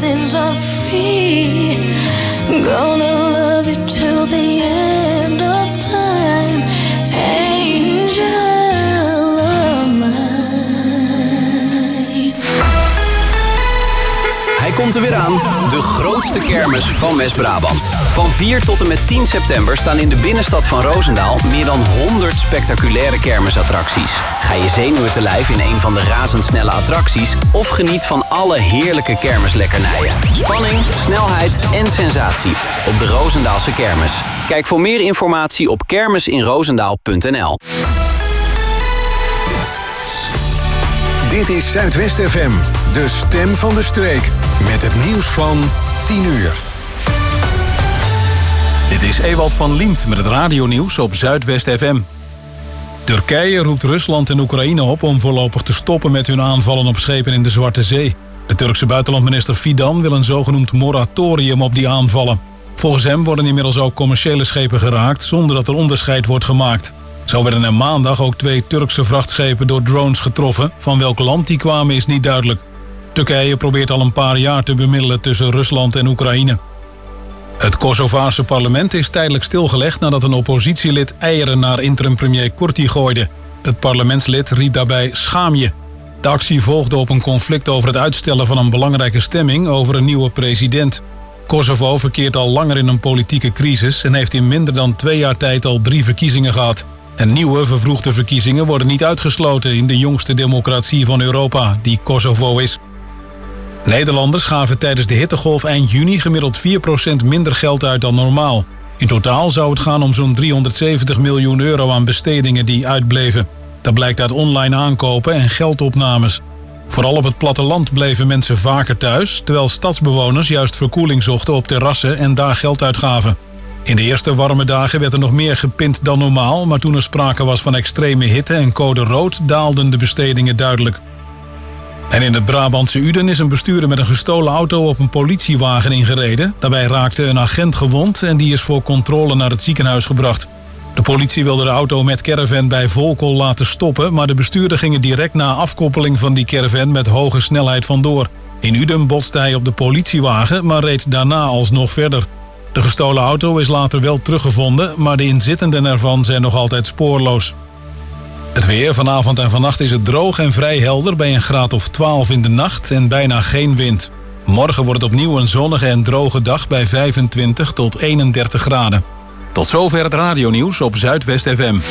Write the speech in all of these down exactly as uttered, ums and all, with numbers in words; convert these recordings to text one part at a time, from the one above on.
things are free. Gonna love you till the end of time. Angel of mine. Hij komt er weer aan, de grootste kermis van West-Brabant. Van vier tot en met tien september staan in de binnenstad van Roosendaal meer dan honderd spectaculaire kermisattracties. Ga je zenuwen te lijf in een van de razendsnelle attracties of geniet van alle heerlijke kermislekkernijen. Spanning, snelheid en sensatie op de Roosendaalse kermis. Kijk voor meer informatie op kermisinroosendaal punt n l. Dit is Zuidwest F M, de stem van de streek. Met het nieuws van tien uur. Dit is Ewald van Liemt met het radionieuws op Zuidwest F M. Turkije roept Rusland en Oekraïne op om voorlopig te stoppen met hun aanvallen op schepen in de Zwarte Zee. De Turkse buitenlandminister Fidan wil een zogenoemd moratorium op die aanvallen. Volgens hem worden inmiddels ook commerciële schepen geraakt zonder dat er onderscheid wordt gemaakt. Zo werden er maandag ook twee Turkse vrachtschepen door drones getroffen. Van welk land die kwamen is niet duidelijk. Turkije probeert al een paar jaar te bemiddelen tussen Rusland en Oekraïne. Het Kosovaarse parlement is tijdelijk stilgelegd nadat een oppositielid eieren naar interim-premier Kurti gooide. Het parlementslid riep daarbij schaam je. De actie volgde op een conflict over het uitstellen van een belangrijke stemming over een nieuwe president. Kosovo verkeert al langer in een politieke crisis en heeft in minder dan twee jaar tijd al drie verkiezingen gehad. En nieuwe vervroegde verkiezingen worden niet uitgesloten in de jongste democratie van Europa, die Kosovo is. Nederlanders gaven tijdens de hittegolf eind juni gemiddeld vier procent minder geld uit dan normaal. In totaal zou het gaan om zo'n driehonderdzeventig miljoen euro aan bestedingen die uitbleven. Dat blijkt uit online aankopen en geldopnames. Vooral op het platteland bleven mensen vaker thuis, terwijl stadsbewoners juist verkoeling zochten op terrassen en daar geld uitgaven. In de eerste warme dagen werd er nog meer gepind dan normaal, maar toen er sprake was van extreme hitte en code rood daalden de bestedingen duidelijk. En in het Brabantse Uden is een bestuurder met een gestolen auto op een politiewagen ingereden. Daarbij raakte een agent gewond en die is voor controle naar het ziekenhuis gebracht. De politie wilde de auto met caravan bij Volkel laten stoppen, maar de bestuurder ging er direct na afkoppeling van die caravan met hoge snelheid vandoor. In Uden botste hij op de politiewagen, maar reed daarna alsnog verder. De gestolen auto is later wel teruggevonden, maar de inzittenden ervan zijn nog altijd spoorloos. Het weer, vanavond en vannacht is het droog en vrij helder bij een graad of twaalf in de nacht en bijna geen wind. Morgen wordt het opnieuw een zonnige en droge dag bij vijfentwintig tot eenendertig graden. Tot zover het radionieuws op Zuidwest F M.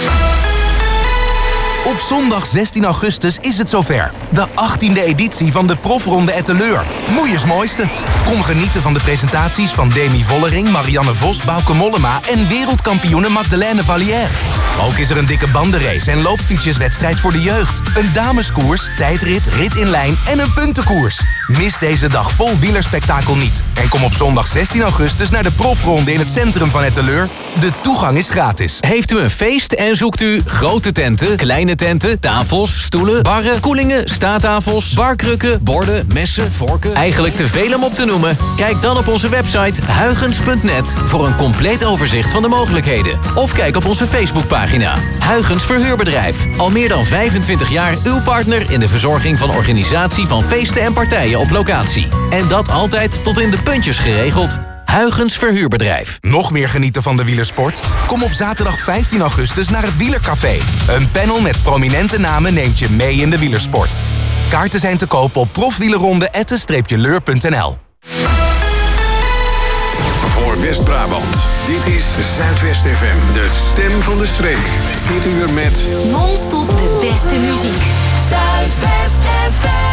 Op zondag zestien augustus is het zover. De achttiende editie van de Profronde Etteleur. Moeiers mooiste. Kom genieten van de presentaties van Demi Vollering, Marianne Vos, Bauke Mollema en wereldkampioene Magdalene Vallière. Ook is er een dikke bandenrace en loopfietsjeswedstrijd voor de jeugd. Een dameskoers, tijdrit, rit in lijn en een puntenkoers. Mis deze dag vol wielerspektakel niet. En kom op zondag zestien augustus naar de Profronde in het centrum van Etteleur. De toegang is gratis. Heeft u een feest en zoekt u grote tenten, kleine tenten, tafels, stoelen, barren, koelingen, staattafels, barkrukken, borden, messen, vorken. Eigenlijk te veel om op te noemen? Kijk dan op onze website huygens punt net voor een compleet overzicht van de mogelijkheden. Of kijk op onze Facebookpagina. Huygens Verhuurbedrijf. Al meer dan vijfentwintig jaar uw partner in de verzorging van organisatie van feesten en partijen op locatie. En dat altijd tot in de puntjes geregeld. Huygens Verhuurbedrijf. Nog meer genieten van de wielersport? Kom op zaterdag vijftien augustus naar het Wielercafé. Een panel met prominente namen neemt je mee in de wielersport. Kaarten zijn te kopen op profwielerronde atten leur punt n l. Voor West-Brabant, dit is Zuidwest F M, de stem van de streek. Dit uur met Non-stop de beste muziek. Zuidwest F M.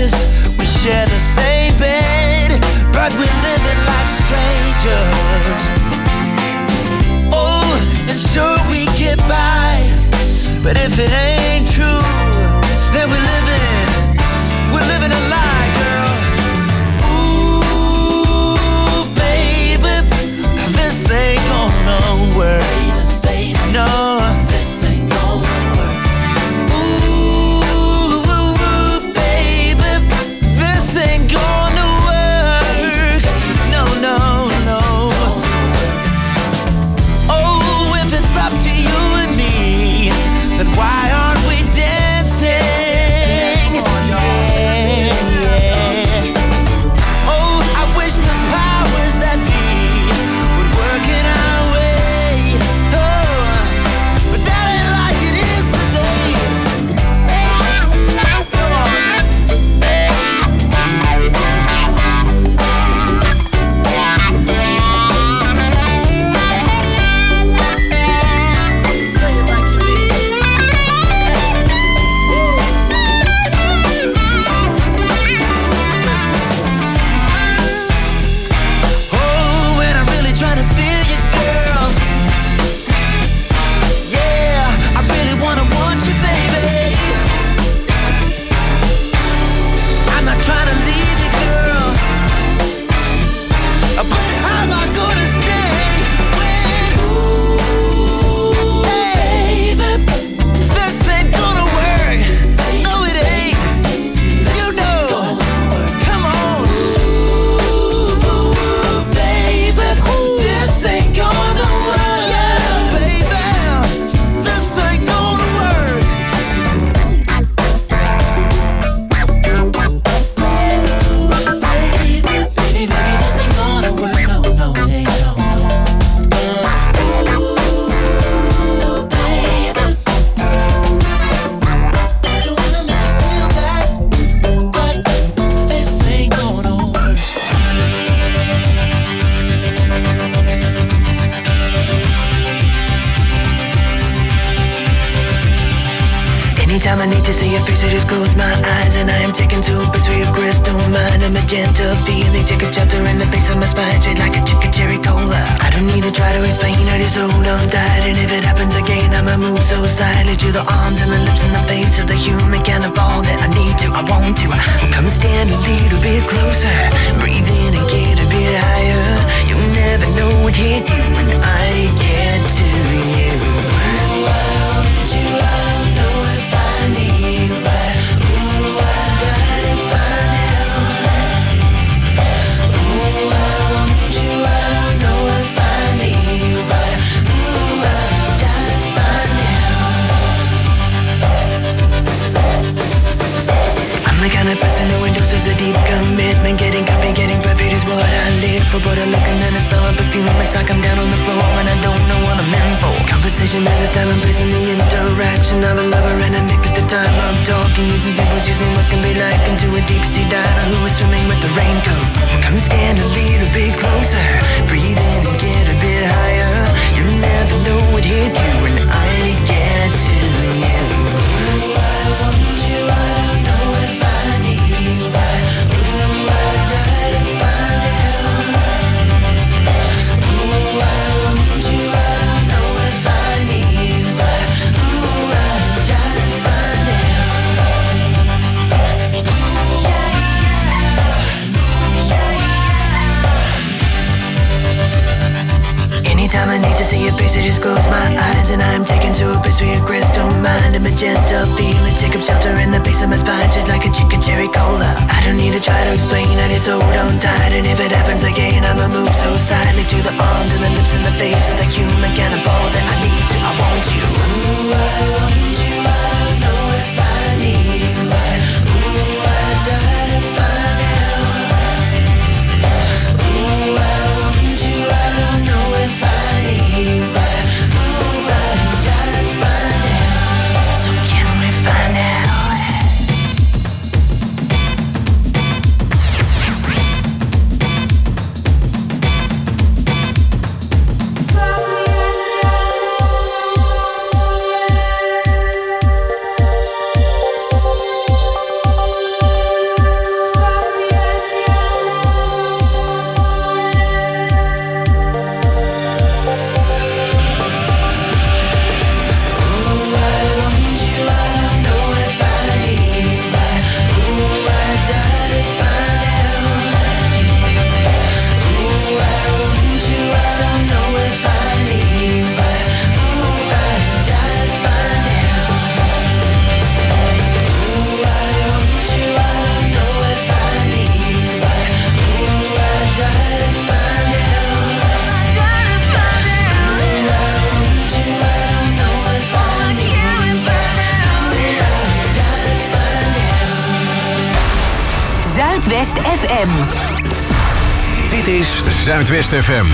strangers. We share the same bed, but we're living like strangers. Oh, and sure we get by, but if it ain't true, then we're living, we're living a lie, girl. Ooh, baby, this ain't gonna work. Baby, baby, no, this ain't gonna work. Ooh, baby, this ain't gonna work. No, no, no. Oh, if it's up to you and me, then why aren't we dancing? Yeah, yeah. Oh, I wish the powers that be would work in our way. Oh, but that ain't like it is today. Come on. Play it like you mean it. Oh, when I'm really trying to feel you, girl. Yeah, I really wanna want you, baby. I'm not trying to leave you, girl. But how am I gonna stay when, ooh, baby, this ain't gonna work. No, it ain't. You know. Come on. Ooh, baby, this ain't gonna work. Yeah, baby, this ain't gonna work. Baby, baby, baby, this ain't gonna work. No, no, it ain't. No, no. Ooh, baby, don't wanna make you feel bad, but this ain't gonna work. Anytime I need to see your face, I just close my eyes and I am taken to a place where your crystal mind and magenta feeling take a shelter in the base of my spine, straight like a chicken cherry cola. I don't need to try to explain, I just hold on tight, and if it happens again, I'ma move so silently to the arms and the lips and the face of the human kind of all that I need to, I want to. Come stand a little bit closer, breathe in and get a bit higher. You'll never know what hit you when I get to you. Ooh, I want you, I don't know if I need you, but ooh, I gotta find out. Ooh, I want you, I don't know if I need you, but ooh, I gotta find out. I'm the kind of person who endorses a deep commitment. Getting coffee, getting perfect is what I live for. But I look and then I smell a perfume. It's like I'm down on the floor and I don't know what I'm in for. Conversation has a time and place in the interaction of a lover and a nick at the time I'm talking. Using symbols, using what can be like into a deep sea diver who is swimming with the raincoat. Come stand a little bit closer, breathe in and get a bit higher. You never know what hit you when I get to you. Ooh, I want you, I don't know if I need you, but ooh, I gotta find out. Ooh, I want you, I don't know if I need you, but ooh, I gotta find out. Anytime I need to see your face, I just close my eyes and I'm taken to a place where your crystal mind and magenta feelings take up shelter in the base of my spine, shit like a chicken cherry cola. I don't need to try to explain, I just hold on tight, and if it happens again, I'ma move so silently to the arms and the lips and the face of the human kind of all that I need to, I want you. Ooh, I want you, I don't know if I need you, but ooh, I gotta find out. Ooh, I want you, I don't know if I need you, but ooh, I gotta find out. So can we find out? Zuidwest F M. Dit is Zuidwest F M.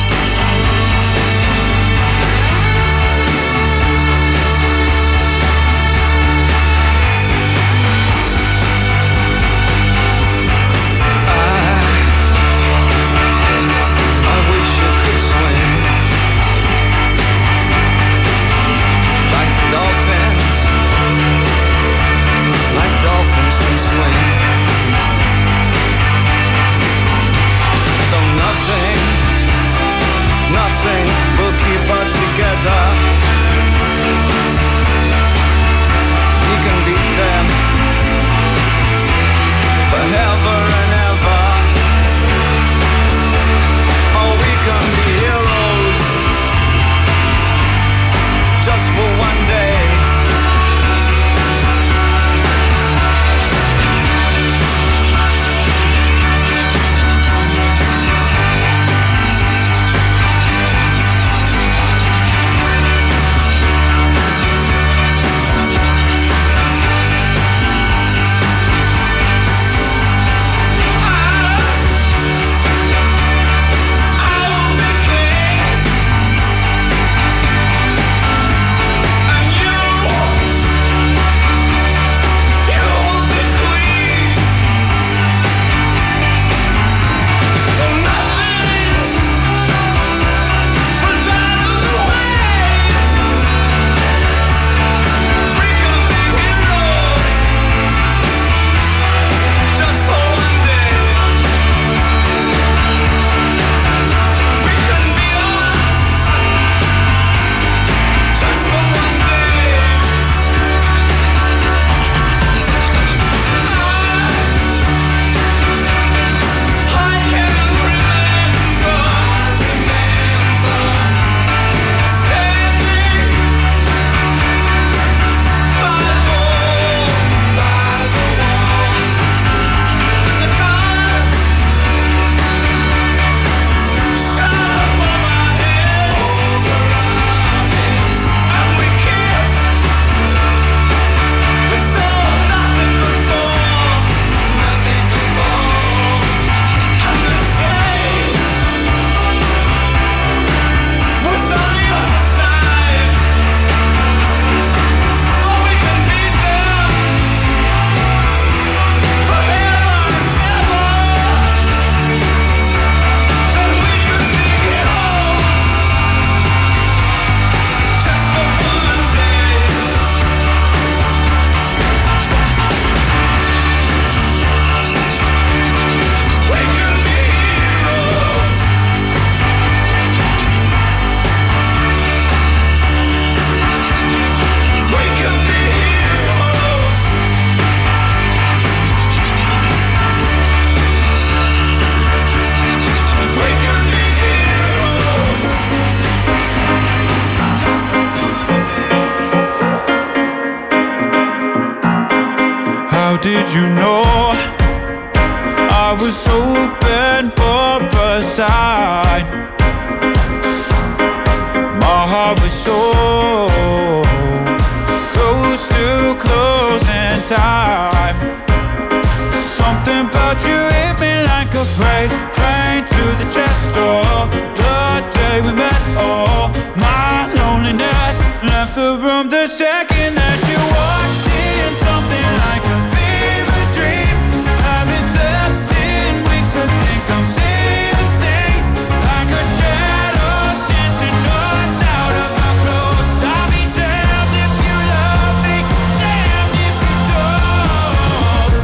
did you know I was hoping for a sign? My heart was so close to closing time. Something about you hit me like a freight train to the chest door. The day we met, oh, my loneliness left the room the second that you walked in. Something like a fever dream. Haven't slept in weeks. I think I'm seeing things like a shadows dancing us out of our clothes. I'll be damned if you love me, damned if you don't.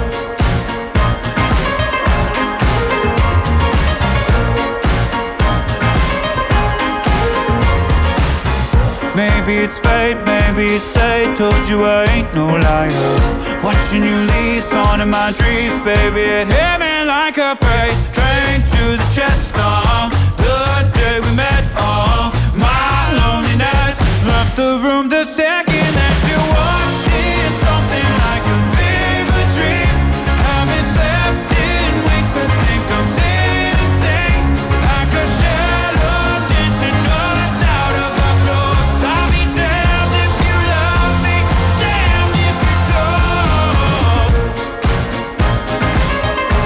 Maybe it's fate, maybe it's fate. Told you I ain't no liar. Watching you leave, on in my dreams, baby. It hit me like a freight train to the chest. Oh, the day we met. Oh, my loneliness left the room the second that you walked in. Something like a fever dream. Haven't slept in weeks. I think I'm seeing things like a shadow dancing us out of our clothes. I'll be damned if you love me, damned if you don't.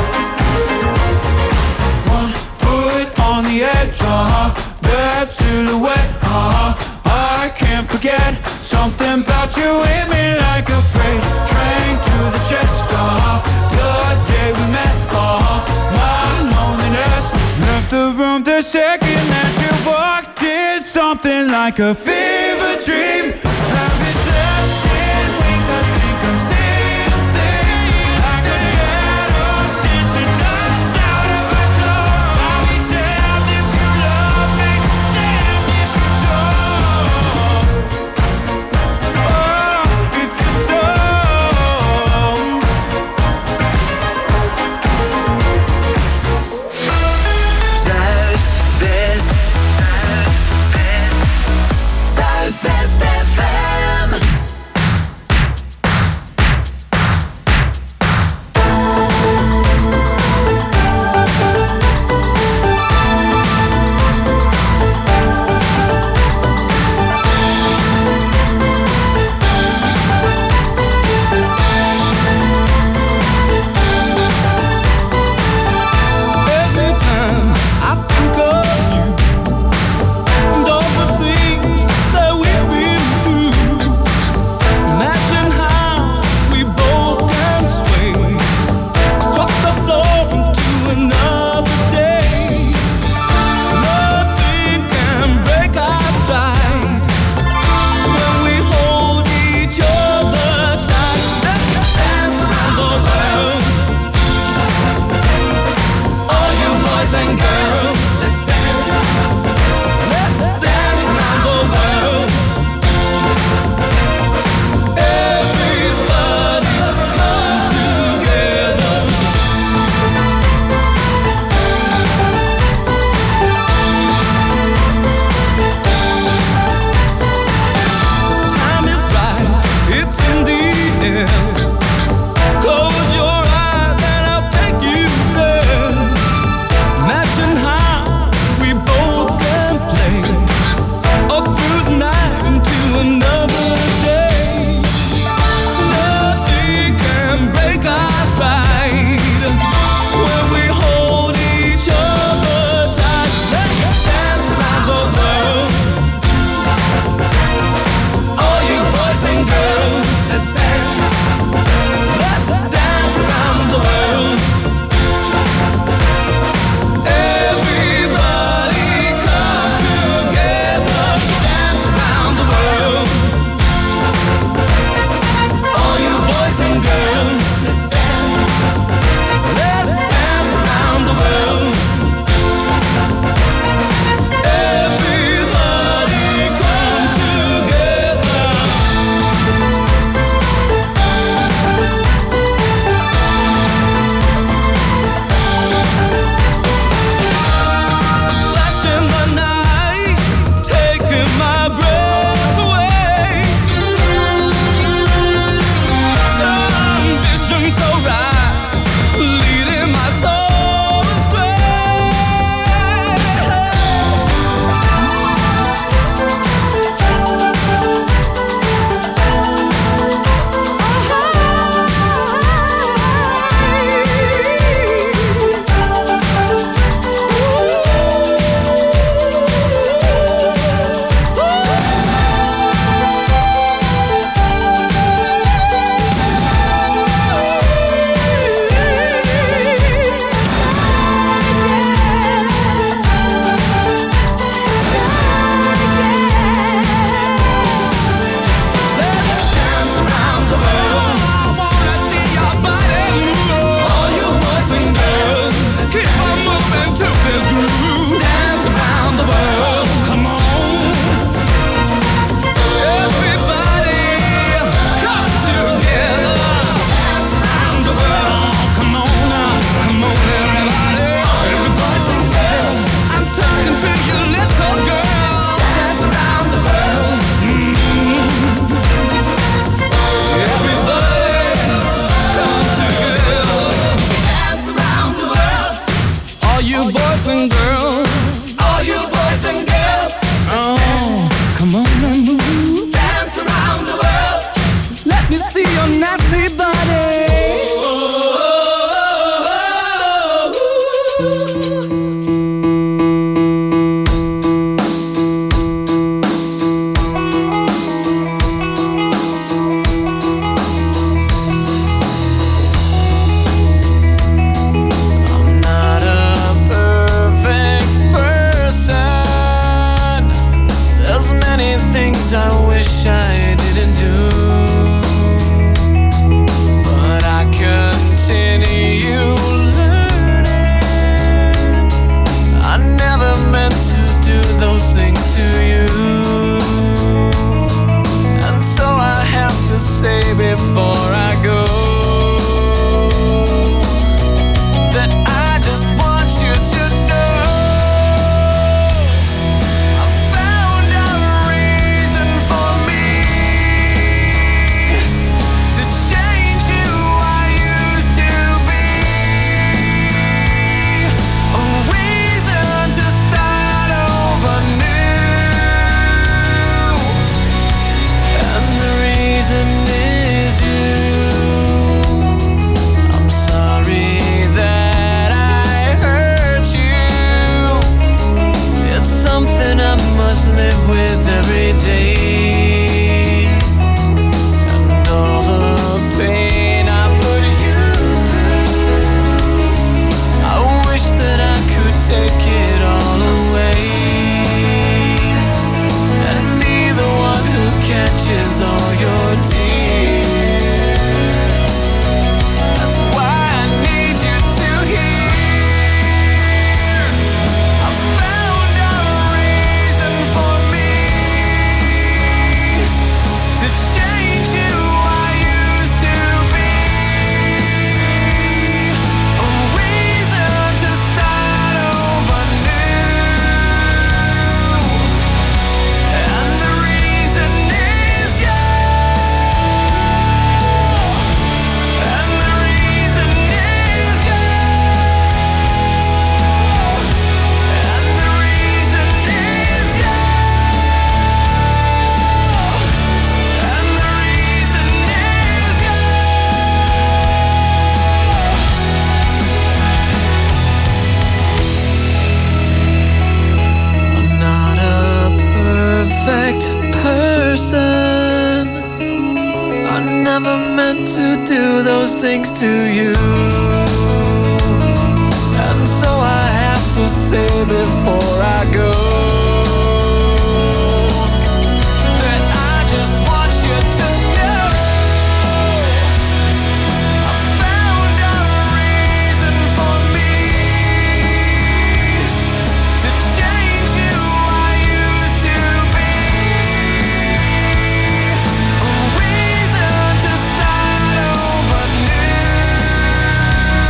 that silhouette. Uh-huh, I can't forget. Something about you hit me like a freight train to the chest. Uh-huh, the day we met. Uh-huh, my loneliness left the room the second that you walked in. Something like a fever dream. Have you slept in wings? I think I'm seeing things like a shadows dancing us out of our clothes. I'll be damned if you love me, damned if you don't. Oh, if you don't. Zuidwest, Zuidwest, Zuidwest F M. with every day, and all the pain I put you through. I wish that I could take it all away and be the one who catches all your tears. That's why I need you to hear. I found a reason for me to change who I used to be. A reason to start over new. And the reason is you. And the reason is you. And the reason is you. And the reason is you. I'm not a perfect person. I never meant to do those things to you. And so I have to say before I go that I just want you to know I found a reason for me to change who I used to be. A reason to start over new.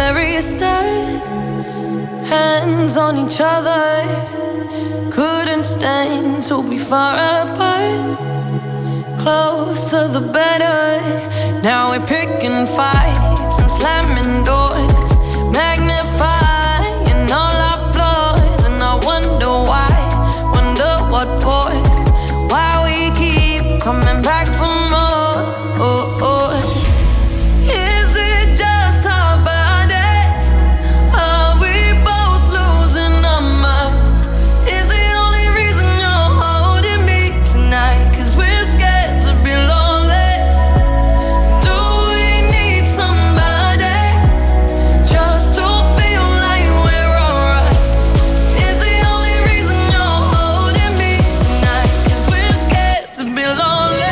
where we start, hands on each other. Couldn't stand to be far apart. Closer the better. Now we're picking fights and slamming doors, magnifying all our flaws. And I wonder why, wonder what for, why we keep coming back for more. Oh, oh. Is it just our bodies? Are we both losing our minds? Is the only reason you're holding me tonight 'cause we're scared to be lonely? Do we need somebody just to feel like we're alright? Is the only reason you're holding me tonight 'cause we're scared to be lonely?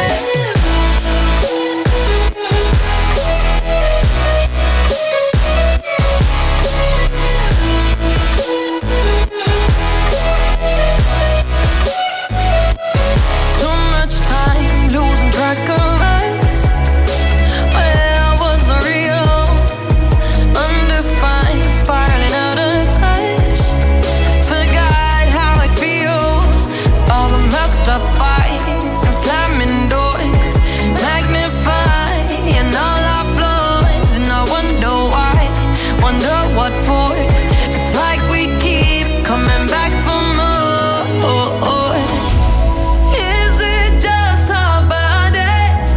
Too much time losing track of us. Where was the real? Undefined, spiraling out of touch. Forgot how it feels. All the messed up fights and slamming doors, magnifying all our flaws. And I wonder why, wonder what for. It's like we keep coming back for more. Is it just our bodies?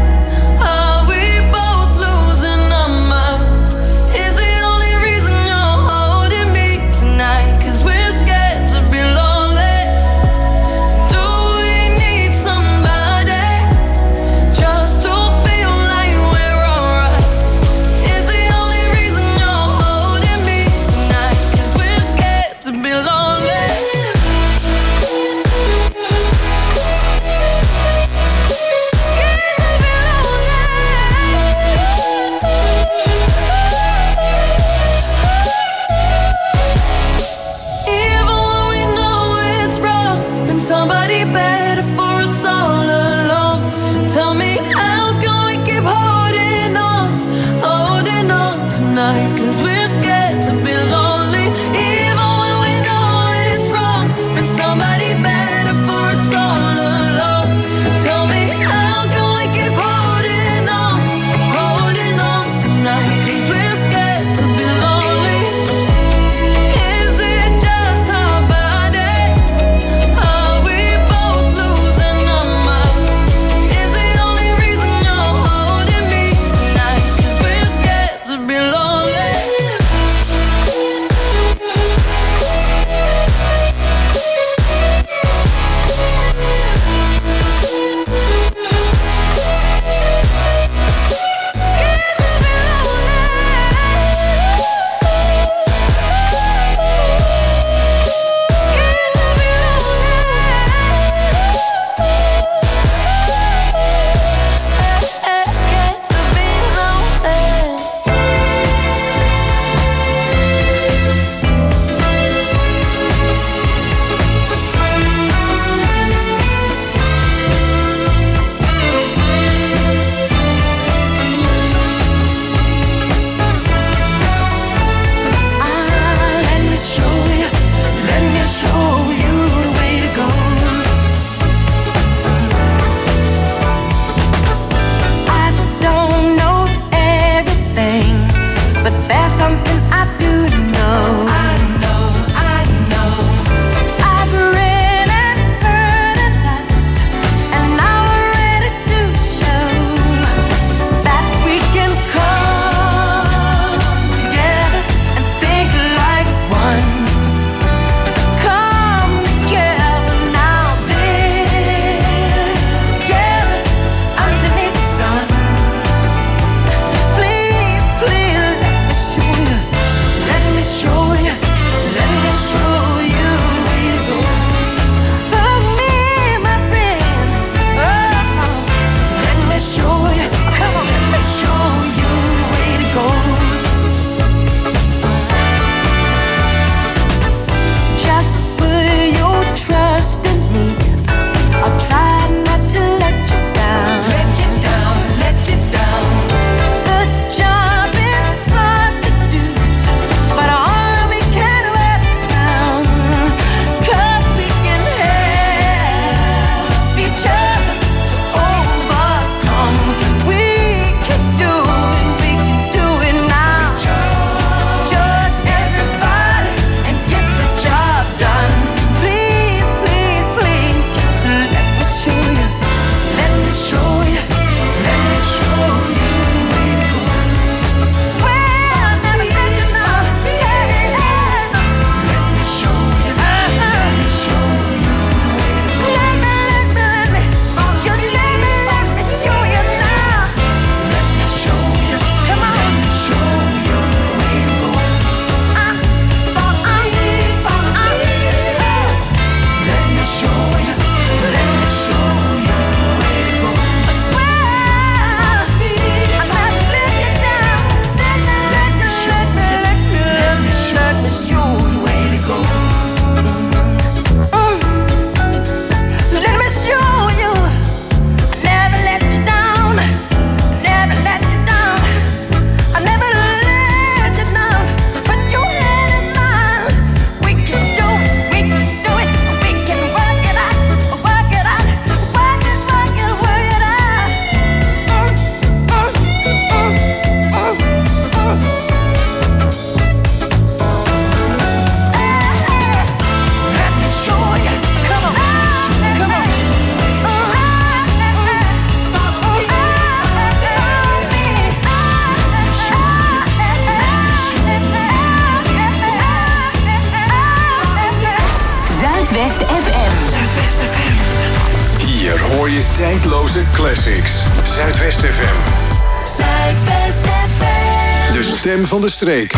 hoor je tijdloze classics. Zuidwest F M. Zuidwest F M. De stem van de streek.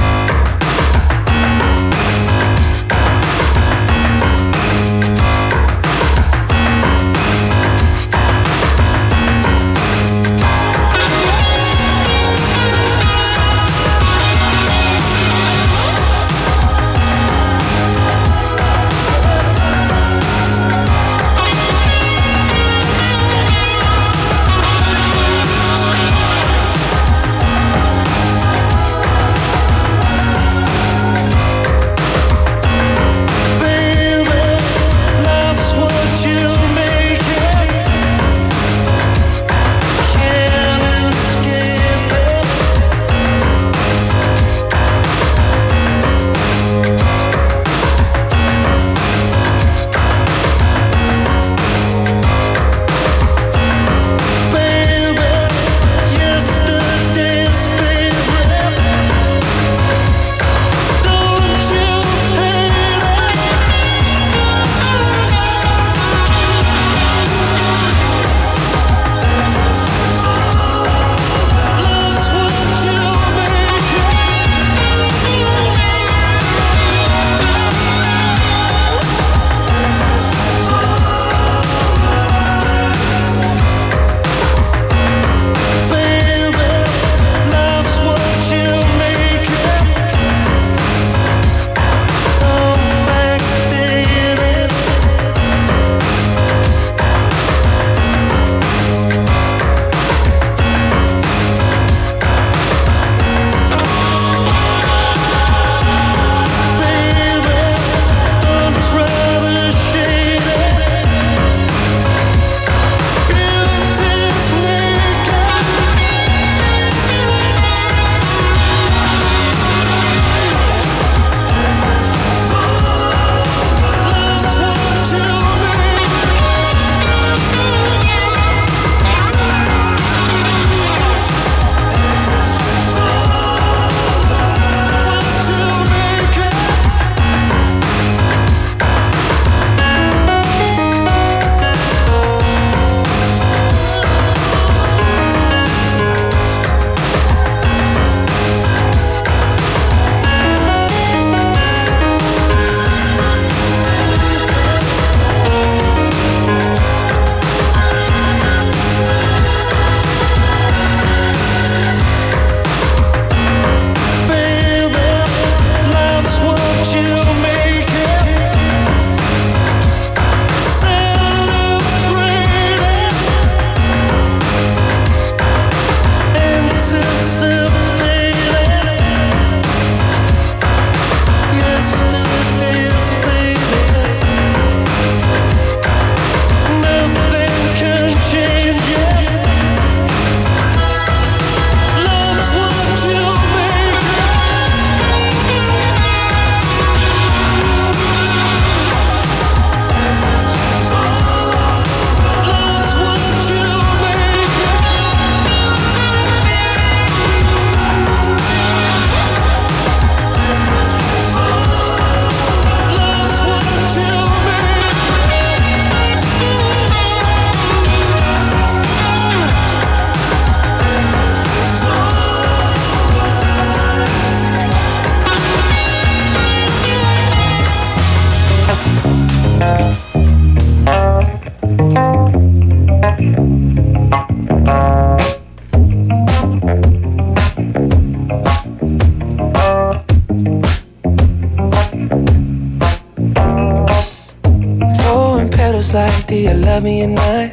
like, do you love me or not?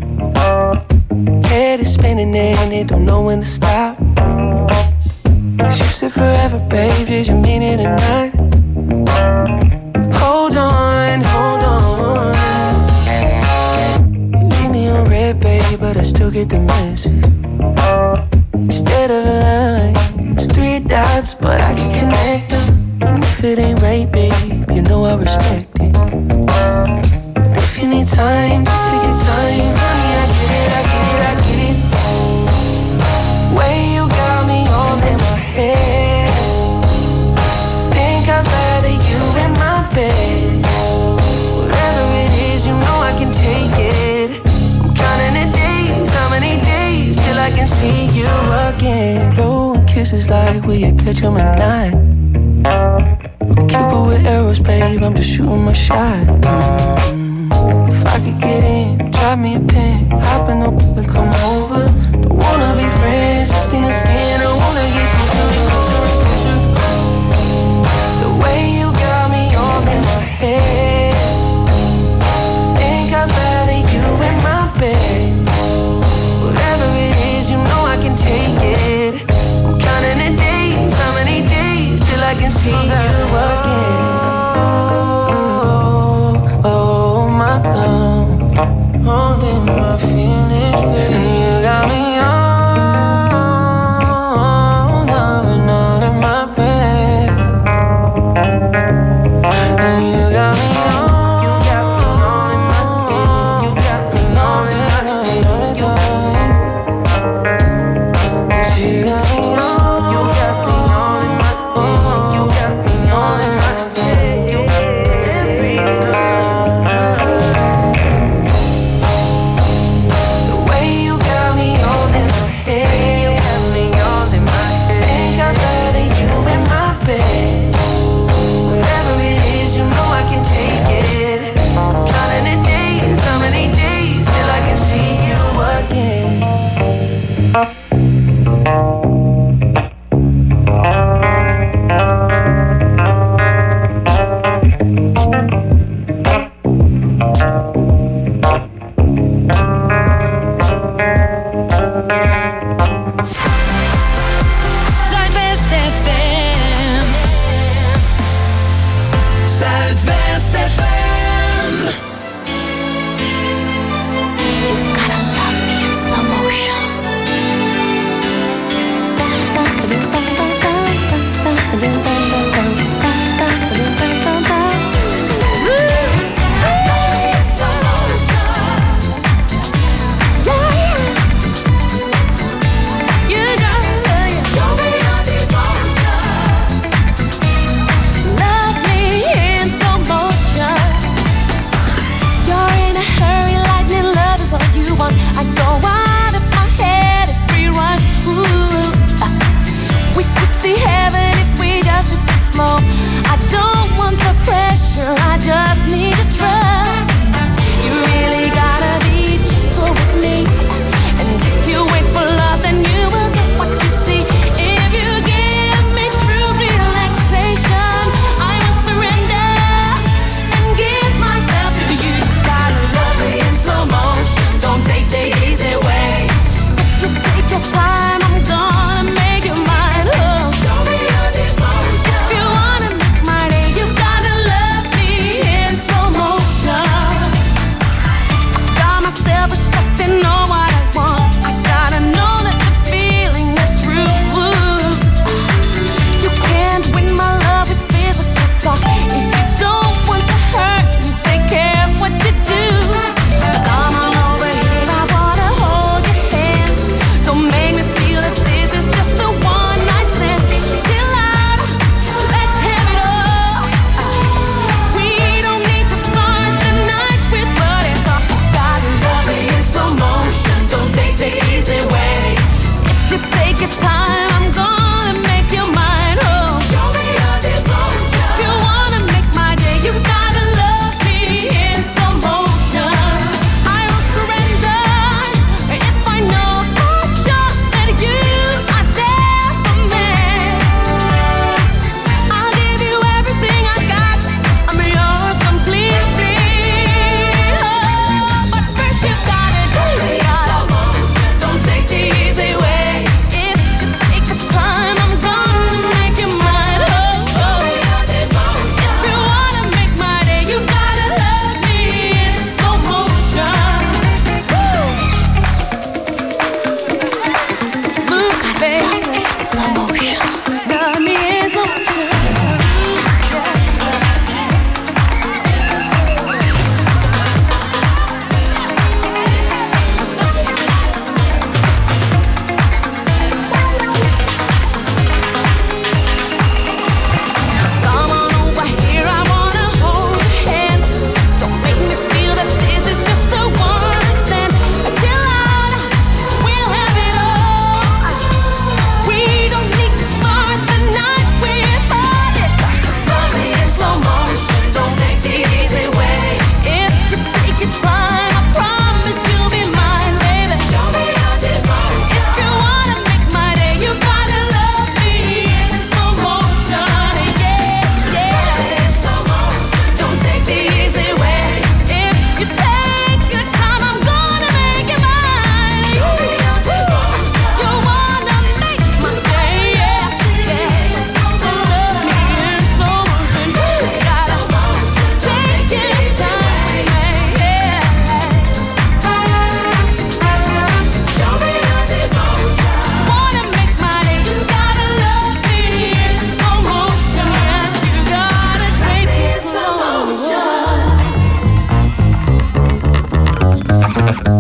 Head is spinning and it don't know when to stop. You said forever, babe, did you mean it or not? Hold on, hold on. You leave me on red, babe, but I still get the message. Instead of a line, it's three dots, but I can connect them. And if it ain't right, babe, you know I respect it. But if you need time, just take your time, honey, I get it, I get it, I get it. Way you got me all in my head. Think I'd rather you in my bed. Whatever it is, you know I can take it. I'm glasses like will you catch him at night? I'm Cupid with arrows, babe, I'm just shooting my shot. Mm-hmm. If I could get in, drop me a pin, hop in the whip and come over. Don't wanna be friends, just in the skin, I wanna get closer, closer, closer. The way you got me all in my head, think I'd rather you in my bed. Whatever it is, you know I can take it. I'm counting the days, how many days till I can see you again. Oh, oh my love, holding my feelings, baby. And you got me on, loving all in my bed. And you got me on, you got me on in my head. You got me on in my head.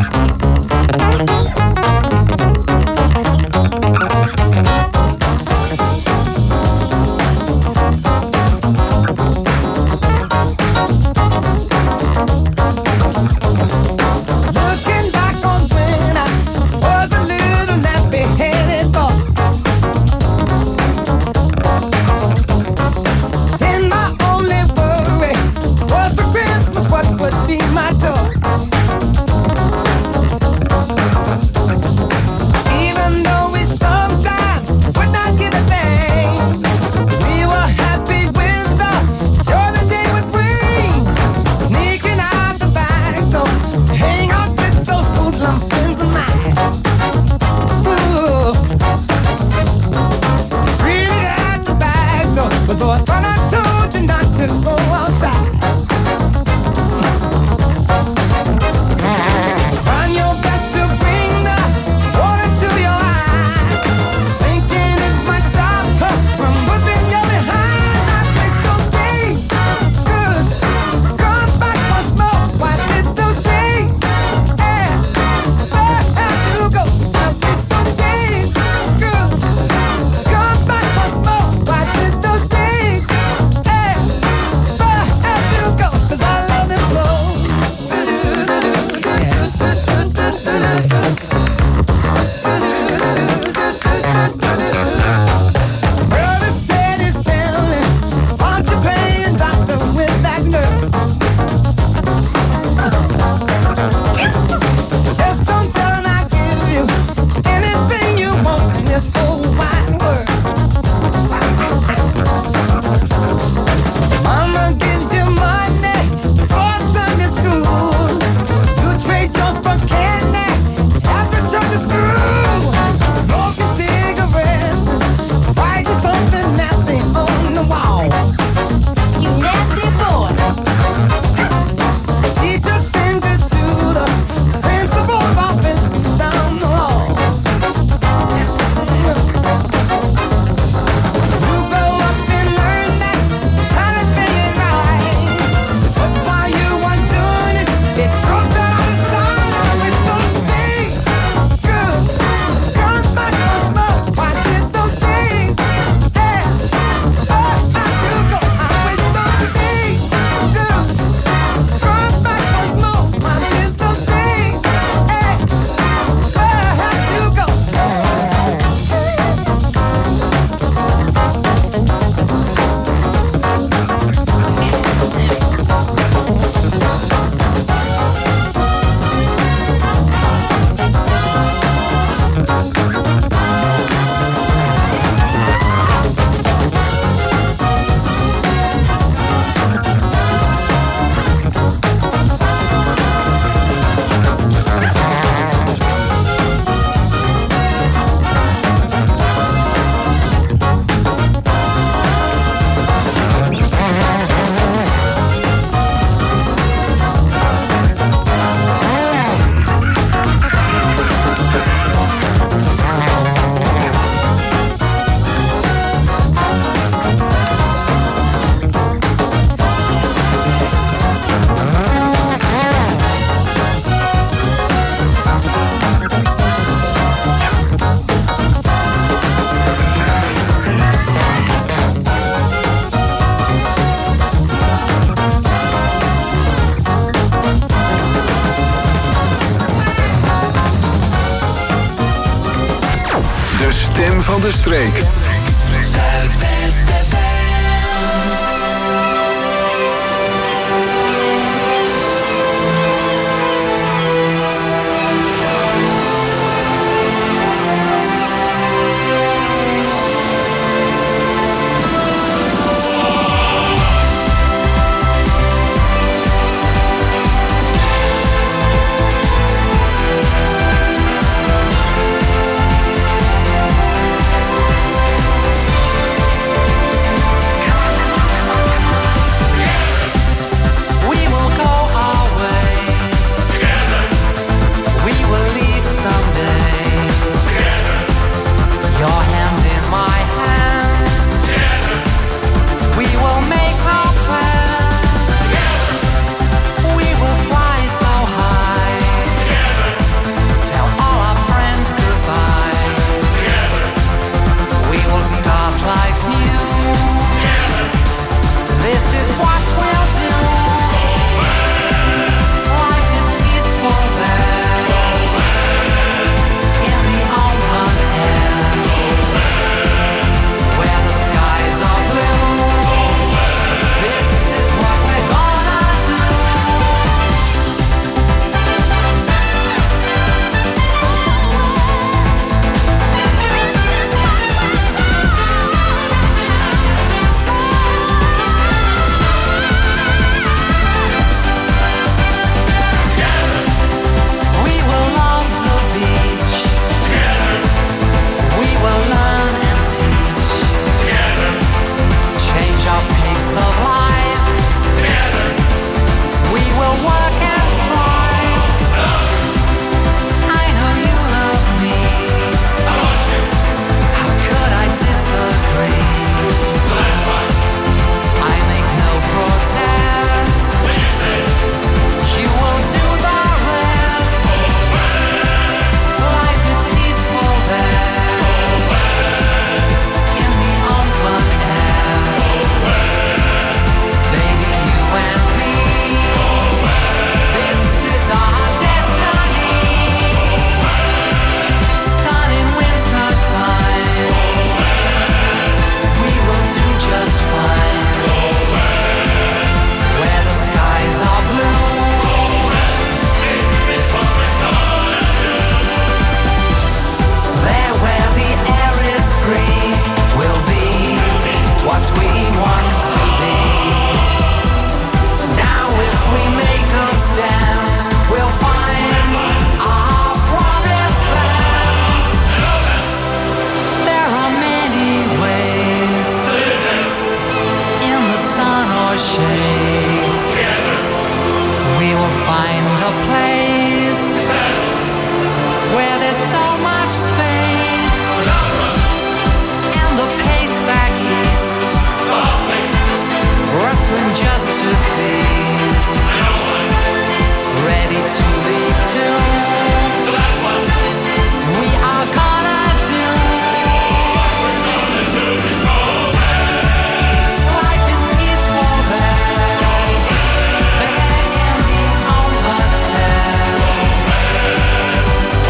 De stem van de streek. Zuidwest F M.